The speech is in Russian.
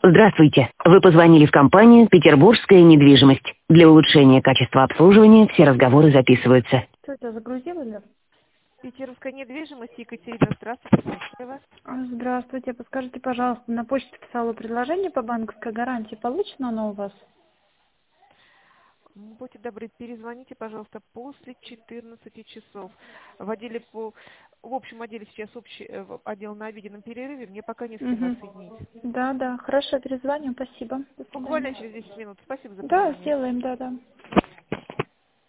Здравствуйте. Вы позвонили в компанию «Петербургская недвижимость». Для улучшения качества обслуживания все разговоры записываются. Что это, загрузила? Питерская недвижимость, Екатерина, здравствуйте, слушаю вас. Здравствуйте. Подскажите, пожалуйста, на почту писала предложение по банковской гарантии. Получено оно у вас? Будьте добры, перезвоните, пожалуйста, после 14 часов. В общем отделе сейчас общий отдел на обеденном перерыве, мне пока не с кем вас соединить. Да, хорошо, перезвоню. Спасибо. До Буквально свидания. через 10 минут. Спасибо за Да, внимание. сделаем, да.